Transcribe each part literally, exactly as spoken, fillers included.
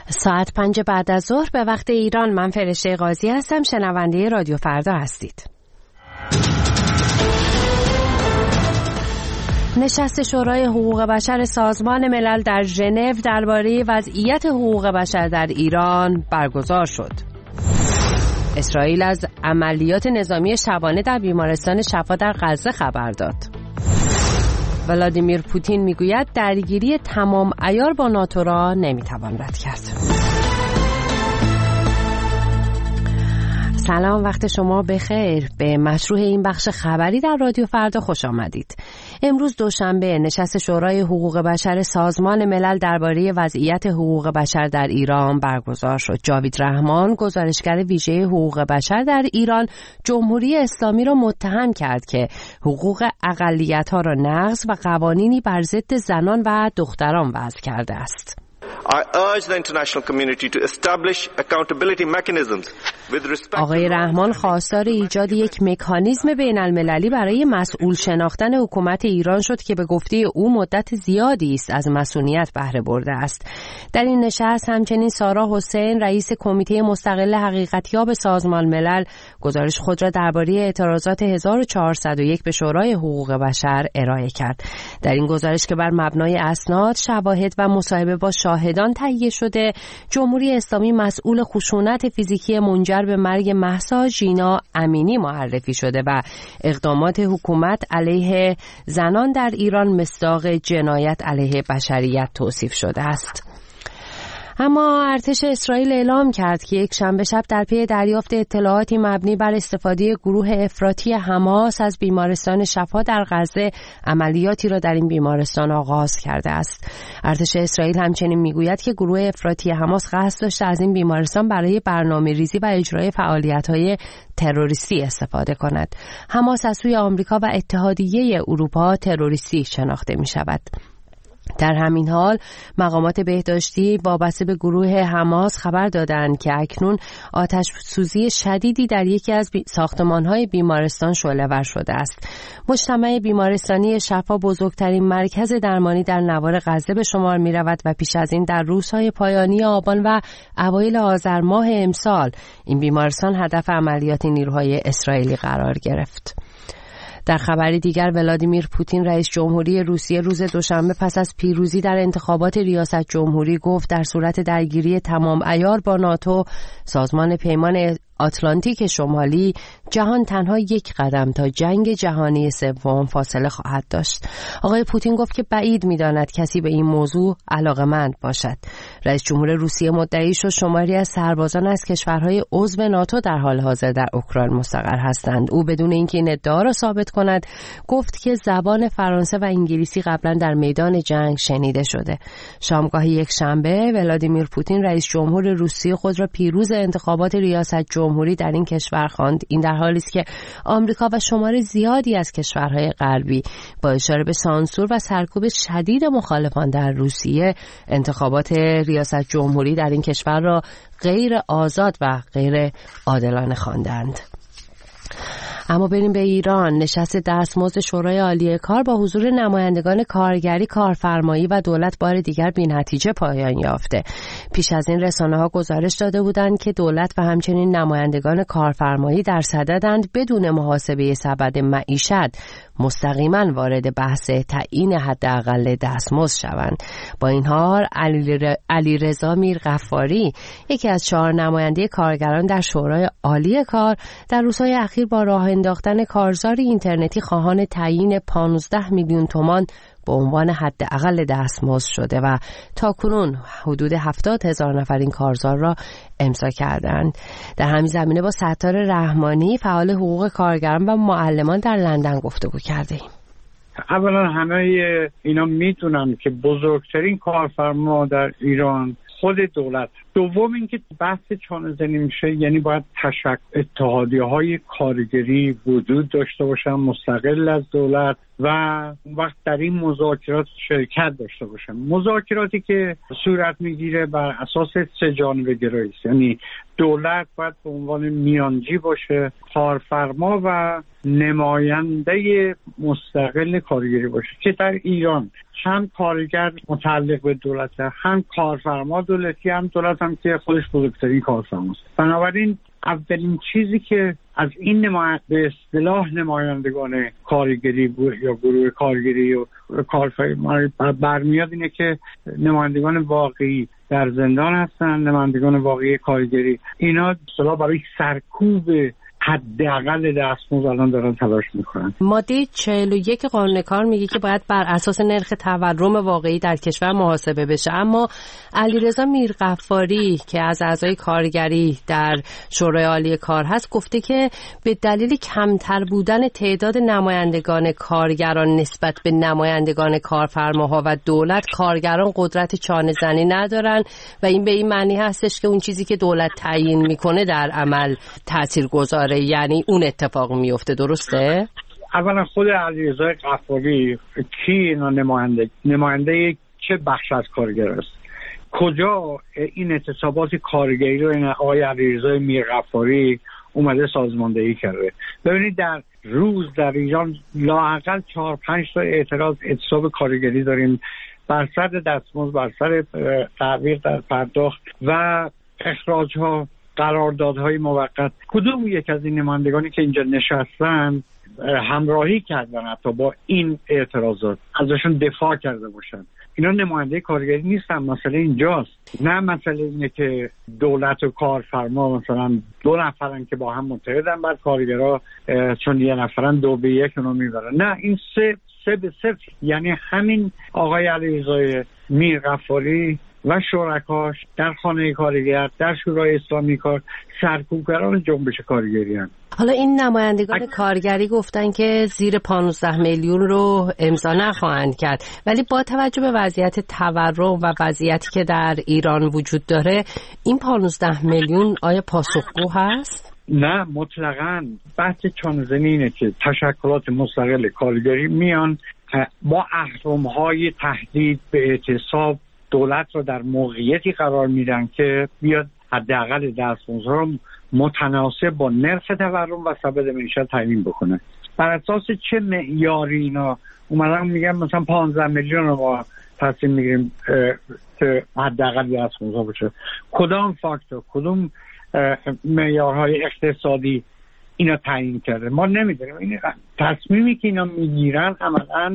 ساعت پنج بعد از ظهر به وقت ایران. من فرشته قاضی هستم، شنونده رادیو فردا هستید. نشست شورای حقوق بشر سازمان ملل در ژنو درباره وضعیت حقوق بشر در ایران برگزار شد. اسرائیل از عملیات نظامی شبانه در بیمارستان شفا در غزه خبر داد. ولادیمیر پوتین میگوید درگیری تمام عیار با ناتو را نمیتوان رد کرد. سلام، وقت شما بخیر. به مشروع این بخش خبری در رادیو فردا خوش آمدید. امروز دوشنبه نشست شورای حقوق بشر سازمان ملل درباره وضعیت حقوق بشر در ایران برگزار شد. جاوید رحمان، گزارشگر ویژه حقوق بشر در ایران، جمهوری اسلامی را متهم کرد که حقوق اقلیت‌ها را نقض و قوانینی بر ضد زنان و دختران وضع کرده است. I urge the international community to establish accountability mechanisms with respect. آقای رحمان خواستار ایجاد یک مکانیزم بین المللی برای مسئول شناختن حکومت ایران شد که به گفته او مدت زیادی است از مسئولیت بهره برده است. در این نشست همچنین سارا حسین، رئیس کمیته مستقل حقیقتیاب سازمان ملل، گزارش خود را درباره اعتراضات هزار و چهارصد و یک به شورای حقوق بشر ارائه کرد. در این گزارش که بر مبنای اسناد، شواهد و مصاحبه با شاهدان تهیه شده، جمهوری اسلامی مسئول خشونت فیزیکی منجر به مرگ مهسا ژینا امینی معرفی شده و اقدامات حکومت علیه زنان در ایران مصداق جنایت علیه بشریت توصیف شده است. اما ارتش اسرائیل اعلام کرد که یک شنبه شب در پی دریافت اطلاعاتی مبنی بر استفاده گروه افراطی حماس از بیمارستان شفا در غزه عملیاتی را در این بیمارستان آغاز کرده است. ارتش اسرائیل همچنین میگوید که گروه افراطی حماس قصد داشته از این بیمارستان برای برنامه‌ریزی و اجرای فعالیت‌های تروریستی استفاده کند. حماس از سوی آمریکا و اتحادیه اروپا تروریستی شناخته می‌شود. در همین حال مقامات بهداشتی وابسته به گروه حماس خبر دادند که اکنون آتش سوزی شدیدی در یکی از ساختمان‌های بیمارستان شعله‌ور شده است. مجتمع بیمارستانی شفا بزرگترین مرکز درمانی در نوار غزه به شمار می‌رود و پیش از این در روزهای پایانی آبان و اوایل آذر ماه امسال این بیمارستان هدف عملیات نیروهای اسرائیلی قرار گرفت. در خبری دیگر، ولادیمیر پوتین رئیس جمهوری روسیه روز دوشنبه پس از پیروزی در انتخابات ریاست جمهوری گفت در صورت درگیری تمام عیار با ناتو، سازمان پیمان آتلانتیک شمالی، جهان تنها یک قدم تا جنگ جهانی سوم فاصله خواهد داشت. آقای پوتین گفت که بعید می‌داند کسی به این موضوع علاقه‌مند باشد. رئیس جمهور روسیه مدعی شد شماری از سربازان از کشورهای عضو ناتو در حال حاضر در اوکراین مستقر هستند. او بدون اینکه این ادعا را ثابت کند گفت که زبان فرانسه و انگلیسی قبلا در میدان جنگ شنیده شده. شامگاه یک شنبه ولادیمیر پوتین رئیس جمهور روسیه خود را پیروز انتخابات ریاست جمهوری در این کشور خواند. این در حالی است که آمریکا و شمار زیادی از کشورهای غربی با اشاره به سانسور و سرکوب شدید مخالفان در روسیه انتخابات ریاست جمهوری در این کشور را غیر آزاد و غیر عادلانه خواندند. اما بریم به ایران. نشست دستمزد شورای عالی کار با حضور نمایندگان کارگری، کارفرمایی و دولت بار دیگر بی‌نتیجه پایان یافته. پیش از این رسانه‌ها گزارش داده بودند که دولت و همچنین نمایندگان کارفرمایی در صددند بدون محاسبه سبد معیشت مستقیما وارد بحث تعیین حداقل دستمزد شوند. با این حال علیرضا میرغفاری، یکی از چهار نماینده کارگران در شورای عالی کار، در روزهای اخیر با راه انداختن کارزار اینترنتی خواهان تعیین پانزده میلیون تومان به عنوان حداقل دستمزد شده و تاکنون حدود هفتاد هزار نفر این کارزار را امضا کردند. در همین زمینه با ستار رحمانی، فعال حقوق کارگران و معلمان در لندن گفتگو کردیم. اولا همه اینا میتونن که بزرگترین کارفرما در ایران خود دولت دوم اینکه بحث چانه زنی میشه، یعنی باید تشکل اتحادیه‌های کارگری وجود داشته باشن مستقل از دولت و اون وقت در این مذاکرات شرکت داشته باشن. مذاکراتی که صورت میگیره بر اساس سه جانبه گرایی است، یعنی دولت باید به عنوان میانجی باشه، کارفرما و نماینده مستقل کارگری باشه که در ایران هم کارگر متعلق به دولت، هم کارفرما دولتی، هم دولت هم که خودش بزرگترین کارفرماست. بنابراین اولین چیزی که از این نماینده به اصطلاح نمایندگان کارگری یا گروه کارگری و کارفرما برمیاد اینه که نمایندگان واقعی در زندان هستن، نمایندگان واقعی کارگری. اینا اصطلاح برای سرکوب حداقل دستمزد الان دارن تلاش میکنن. ماده چهل و یک قانون کار میگه که باید بر اساس نرخ تورم واقعی در کشور محاسبه بشه، اما علیرضا میرغفاری که از اعضای کارگری در شورای عالی کار هست گفته که به دلیل کمتر بودن تعداد نمایندگان کارگران نسبت به نمایندگان کارفرماها و دولت، کارگران قدرت چانه زنی ندارن و این به این معنی هستش که اون چیزی که دولت تعیین میکنه در عمل تاثیرگذاره، یعنی اون اتفاق میفته. درسته؟ اولا خود علیرضا غفاری کی اینا نماینده نماینده چه بخش از کارگر است؟ کجا این اعتصابات کارگری رو این آقای علیرضا میرغفاری اومده سازماندهی کرده؟ ببینید در روز در ایران لااقل چهار پنج تا اعتراض اعتصاب کارگری داریم بر سر دستمزد، بر سر تعویق در پرداخت و اخراج ها، قراردادهای موقت. کدوم یک از این نمایندگانی که اینجا نشستن همراهی کردن حتی با این اعتراضات، ازشون دفاع کرده باشن؟ اینا نماینده کارگری نیستن. مسئله اینجاست، نه مسئله اینه که دولت و کارفرما مثلا دو نفرن که با هم متحدن بعد کارگرها چون یه نفرن دو به یک اونو میبرن. نه، این سه سه به صفر. یعنی همین آقای علیرضا میرغفاری و شرکاش در خانه کارگر، در شورای اسلامی کار، سرکوبگران جنبش کارگری هستند. حالا این نمایندگان اگه... کارگری گفتن که زیر پانزده میلیون رو امضا نخواهند کرد، ولی با توجه به وضعیت تورم و وضعیتی که در ایران وجود داره این پانزده میلیون آیا پاسخگو هست؟ نه، مطلقاً. بحث چانه‌زنی اینه که تشکلات مستقل کارگری میان با اهرم‌های تهدید به اعتصاب دولت رو در موقعیتی قرار میدن که بیاد حداقل دستمزد رو متناسب با نرخ تورم و سبد معیشت تعیین بکنه. بر اساس چه معیاری اینا اومدن میگن مثلا پانزده میلیون رو ما تصمیم میگیریم که حداقل دستمزد باشه؟ کدام فاکتور، کدوم معیارهای اقتصادی اینا تعیین کرده؟ ما نمیدونیم. این تصمیمی که اینا میگیرن عملاً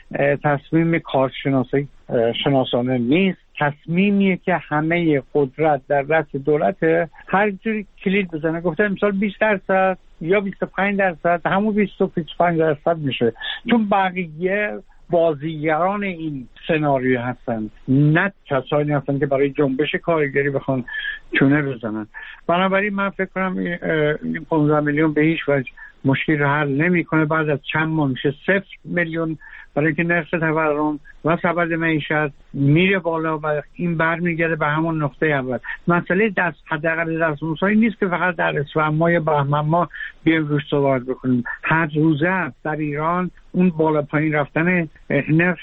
تصمیم کارشناسی شناسانه نیست، تصمیمیه که همه قدرت در دست دولته. هر جوری کلید بزنه، گفته مثلا بیست درصد یا بیست و پنج درصد، همون بیست و پنج درصد میشه، چون بقیه بازیگران این سناریو هستن، نه کسانی هستن که برای جنبش کارگری بخوان چونه بزنن. بنابراین من فکر کنم این پانزده میلیون به هیچ وجه مشکل رو حل نمیکنه. بعد از چند ماه میشه صفر میلیون، برای اینکه نرخ تورم و سبد معیشت میره بالا و این برمیگرده به همون نقطه اول. مسئله دست حداقل دستمزد نیست که فقط در اسفند ماه یا بهمن ماه بیایم روش صحبت بکنیم. هر روزه در ایران اون بالا پایین رفتن نرخ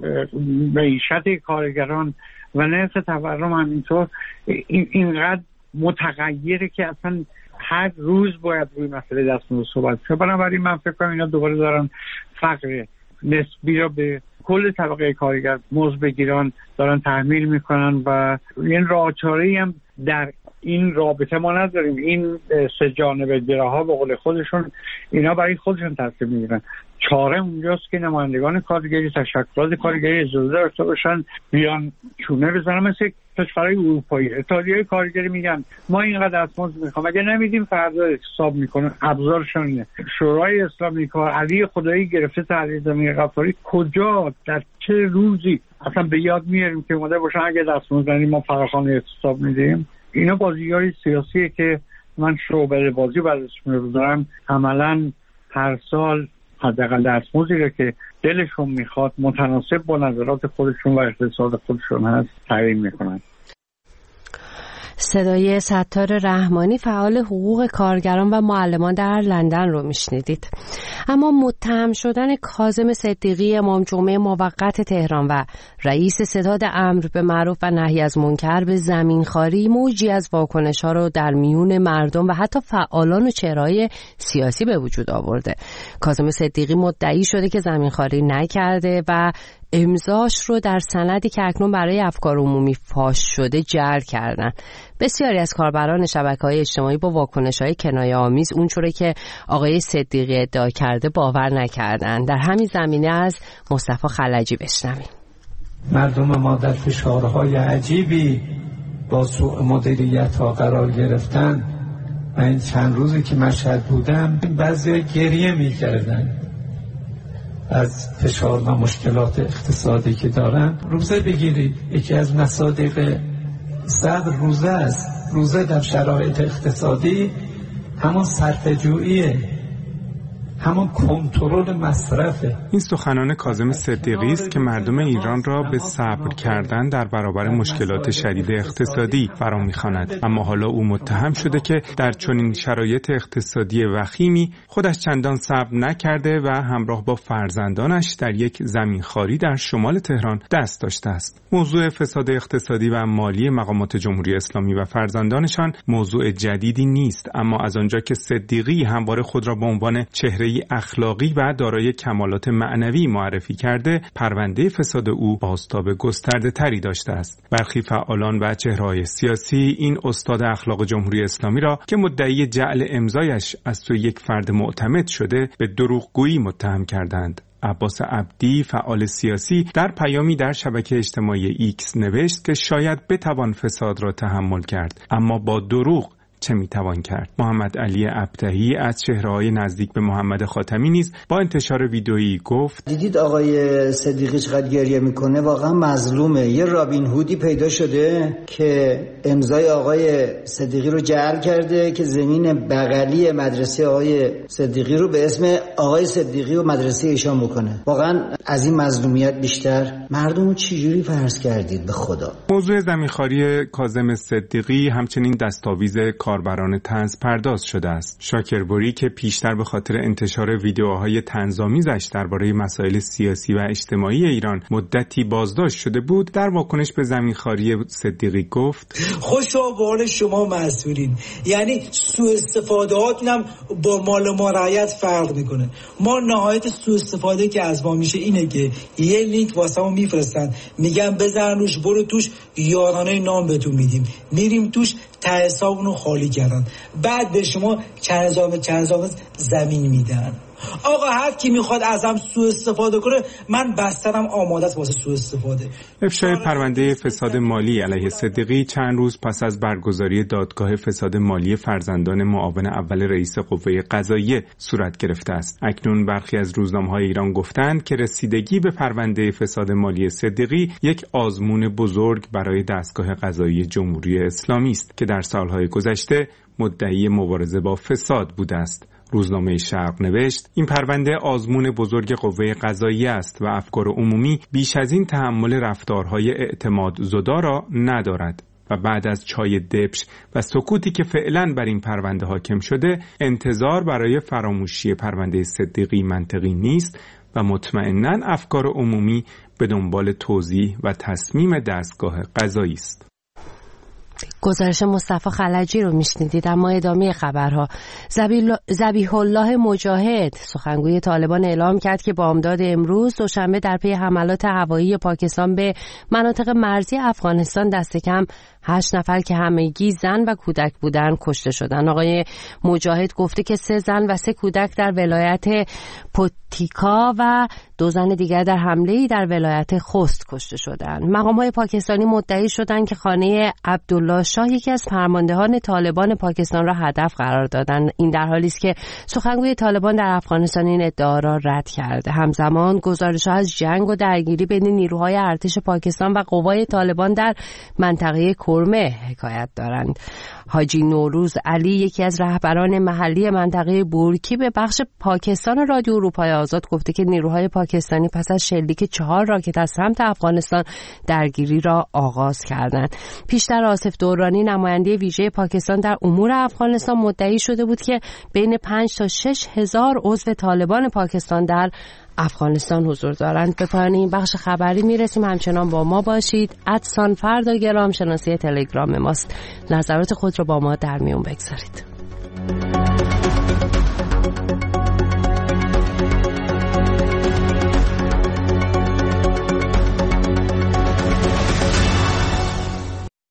معیشت کارگران و نرخ تورم همینطور این اینقدر متغیره که اصلا هر روز باید روی مسئله دستمزد صحبت شه. بنابراین من فکر کنم اینا دوباره دارن فقر نسبی را به کل طبقه کارگر مزد بگیران دارن تحمیل میکنن و این راه چاره‌ای هم در این رابطه ما نداریم. این سه جانبه گراها به قول خودشون اینا برای خودشون تصمیم میگیرن. چاره اونجاست که نمایندگان کارگری، تشکلات کارگری اجازه داشته باشن بیان چونه بزنن. مثل کشورهای اروپایی اتحادیه کارگری میگن ما اینقدر دستمزد میخوام، اگه نمیدیم فردا حساب میکنه. ابزارشون اینه. شورای اسلامی کار، علی خدایی گرفته تا علیرضا میرغفاری، کجا در چه روزی اصلا به یاد میاریم که اومده باشن اگه دستمزد ندیم ما فراخوان حساب میدیم؟ اینا بازیگری سیاسیه که من شعبده بازی برش می‌ذارم. عملاً هر سال حداقل دستمزدی رو که دلشون میخواد متناسب با نظرات خودشون و اقتصاد خودشون هست تعیین میکنن. صدای ستار رحمانی فعال حقوق کارگران و معلمان در لندن رو میشنیدید. اما متهم شدن کاظم صدیقی امام جمعه موقت تهران و رئیس ستاد امر به معروف و نهی از منکر به زمینخواری موجی از واکنش‌ها رو در میون مردم و حتی فعالان و چهره‌های سیاسی به وجود آورده. کاظم صدیقی مدعی شده که زمینخواری نکرده و امضاش رو در سندی که اکنون برای افکار عمومی فاش شده جعل کردن. بسیاری از کاربران شبکه‌های اجتماعی با واکنش‌های کنایه‌آمیز اونچوری که آقای صدیقی ادعا کرده باور نکردند. در همین زمینه از مصطفی خلجی بشنویم. مردم ما در فشارهای عجیبی با سوء مدیریت ها قرار گرفتن و این چند روزی که مشهد بودم بعضی گریه می‌کردن از فشار و مشکلات اقتصادی که دارن. روزه بگیرید، یکی از مصادیق صبر روزه است. روزه در شرایط اقتصادی همون صرفه‌جوییه، همون کنترل مصرفه. این سخنان کاظم صدیقی است که مردم ایران را به صبر کردن در برابر مشکلات شدید اقتصادی فرا می‌خواند. اما حالا او متهم شده که در چنین شرایط اقتصادی وخیمی خودش چندان صبر نکرده و همراه با فرزندانش در یک زمینخواری در شمال تهران دست داشته است. موضوع فساد اقتصادی و مالی مقامات جمهوری اسلامی و فرزندانشان موضوع جدیدی نیست، اما از آنجا که صدیقی همواره خود را به عنوان چهره اخلاقی و دارای کمالات معنوی معرفی کرده، پرونده فساد او بازتاب گسترده تری داشته است. برخی فعالان و چهره‌های سیاسی این استاد اخلاق جمهوری اسلامی را که مدعی جعل امضایش از سوی یک فرد معتمد شده به دروغگویی متهم کردند. عباس عبدی فعال سیاسی در پیامی در شبکه اجتماعی ایکس نوشت که شاید بتوان فساد را تحمل کرد، اما با دروغ چه میتوان کرد؟ محمد علی ابتهی از چهره‌های نزدیک به محمد خاتمی نیز با انتشار ویدئویی گفت: دیدید آقای صدیقی چقدر گریه میکنه؟ واقعا مظلومه. یه رابین هودی پیدا شده که امضای آقای صدیقی رو جعل کرده که زمین بغلی مدرسه آقای صدیقی رو به اسم آقای صدیقی و مدرسه ایشان بکنه. واقعا از این مظلومیت بیشتر مردم چجوری فرض کردید به خدا؟ موضوع زمینخواری کاظم صدیقی همچنین دستاویز کاربران طنز پرداز شده است. شاکربری که پیشتر به خاطر انتشار ویدیوهای طنزآمیزش درباره مسائل سیاسی و اجتماعی ایران مدتی بازداشت شده بود، در واکنش به زمینخواری صدیقی گفت: خوشا به حال شما مسئولین. یعنی سوء استفادهاتون هم با مال ما رعایت فرق میکنه. ما نهایت سوء استفاده که از ما میشه اینه که یه لینک واسمون میفرستن، میگن بزن روش، برو توش، یارانه نام بهتون میدیم، میریم توش، ته حسابونو خالی کردن، بعد به شما چند هزار چند هزار زمین میدن. آقا هر کی میخواد ازم سوء استفاده کنه، من بسترم آماده است واسه سوء استفاده. افشای پرونده فساد مالی علیه صدیقی چند روز پس از برگزاری دادگاه فساد مالی فرزندان معاون اول رئیس قوه قضاییه صورت گرفته است. اکنون برخی از روزنامه‌های ایران گفتند که رسیدگی به پرونده فساد مالی صدیقی یک آزمون بزرگ برای دستگاه قضایی جمهوری اسلامی است که در سالهای گذشته مدعی مبارزه با فساد بوده است. روزنامه شرق نوشت: این پرونده آزمون بزرگ قوه قضاییه است و افکار عمومی بیش از این تحمل رفتارهای اعتمادزدا را ندارد و بعد از چای دبش و سکوتی که فعلا بر این پرونده حاکم شده، انتظار برای فراموشی پرونده صدیقی منطقی نیست و مطمئناً افکار عمومی به دنبال توضیح و تصمیم دستگاه قضایی است. گزارش مصطفی خلجی رو میشنیدید. اما ادامه خبرها. ذبیح الله مجاهد سخنگوی طالبان اعلام کرد که بامداد امروز دوشنبه در پی حملات هوایی پاکستان به مناطق مرزی افغانستان دست کم هشت نفر که همگی زن و کودک بودن کشته شدند. آقای مجاهد گفته که سه زن و سه کودک در ولایت پوتیکا و دو زن دیگر در حمله‌ای در ولایت خوست کشته شدند. مقام‌های پاکستانی مدعی شدند که خانه عبدالله شاه یکی از فرماندهان طالبان پاکستان را هدف قرار دادند. این در حالی است که سخنگوی طالبان در افغانستان این ادعا را رد کرده. همزمان گزارش‌ها از جنگ و درگیری بین نیروهای ارتش پاکستان و قوای طالبان در منطقه کرمه حکایت دارند. حاجی نوروز علی، یکی از رهبران محلی منطقه بورکی، به بخش پاکستان رادیو اروپای آزاد گفته که نیروهای پاکستانی پس از شلیک چهار راکت از سمت افغانستان درگیری را آغاز کردند. پیشتر آصف دورانی، نماینده ویژه پاکستان در امور افغانستان، مدعی شده بود که بین پنج تا شش هزار عضو طالبان پاکستان در افغانستان حضور دارند. به پایان این بخش خبری میرسیم. همچنان با ما باشید. ادسان فردا گرام شناسی تلگرام ماست. نظرات خود را با ما در میون بگذارید.